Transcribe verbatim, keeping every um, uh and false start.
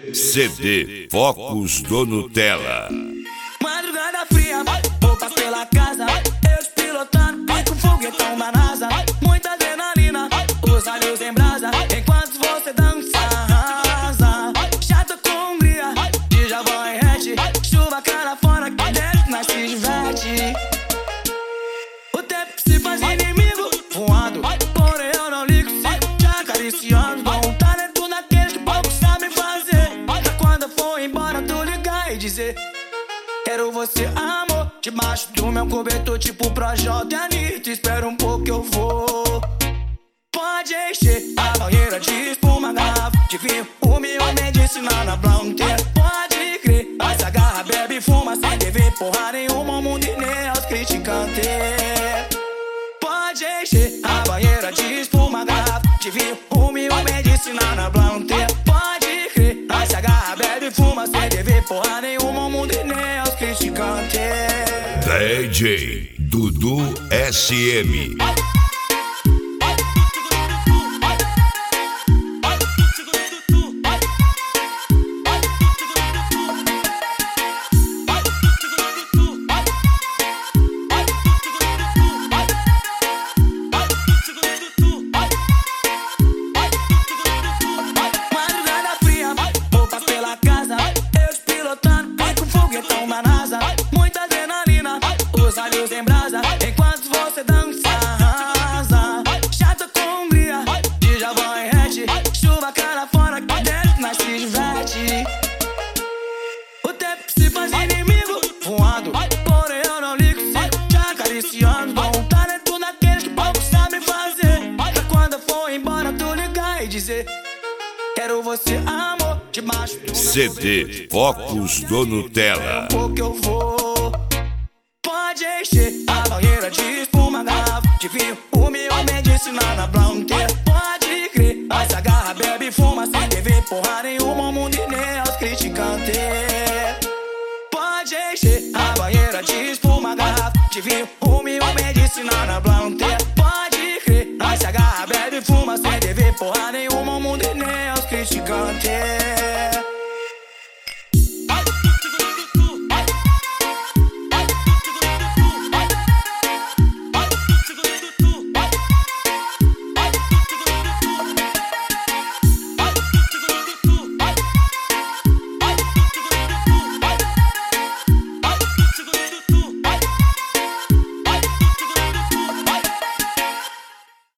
C D Focos do Nutella. Madrugada fria, roupas pela casa, eu pilotando, pico foguetão da NASA. Muita adrenalina, os olhos em brasa, enquanto você dança, arrasa. Chata com hungria, de Javão e Hatch, chuva cara fora, que dentro nós se diverte. O tempo se faz inimigo, voando, porém eu não ligo, sigo te acariciando. Dou um talento naqueles que poucos sabem fazer, pra quando eu for embora tu ligar e dizer: quero você, amor, debaixo do meu cobertor, tipo Projota e Anitta. Espera um pouco que eu vou. Pode encher a banheira de espuma, garrafa de vinho, o meu medicina na Blanter. Pode crer, mas agarra, bebe e fuma sem dever porra nenhuma, o mundo e nem aos criticantes. Pode encher a banheira de espuma, garrafa de vinho, o meu medicina na Blanter. Pode crer, mas agarra, bebe e fuma sem dever porra nenhuma, o mundo e nem aos criticantes. D J Dudu S M. Muita adrenalina, os olhos em brasa, enquanto você dança, arrasa. Chata com hungria, de Javão e Hatch, chuva cara fora, que dentro nós se diverte. O tempo se faz inimigo, voando, porém eu não ligo, sigo te acariciando. Dou um talento naqueles que poucos sabem fazer, pra quando eu for embora tu ligar e dizer: quero você, amor, debaixo do C D Focos do Nutella. um pouco que eu vou. Pode encher a banheira de espuma, garrafa de vinho, o meu medicina na Blanc.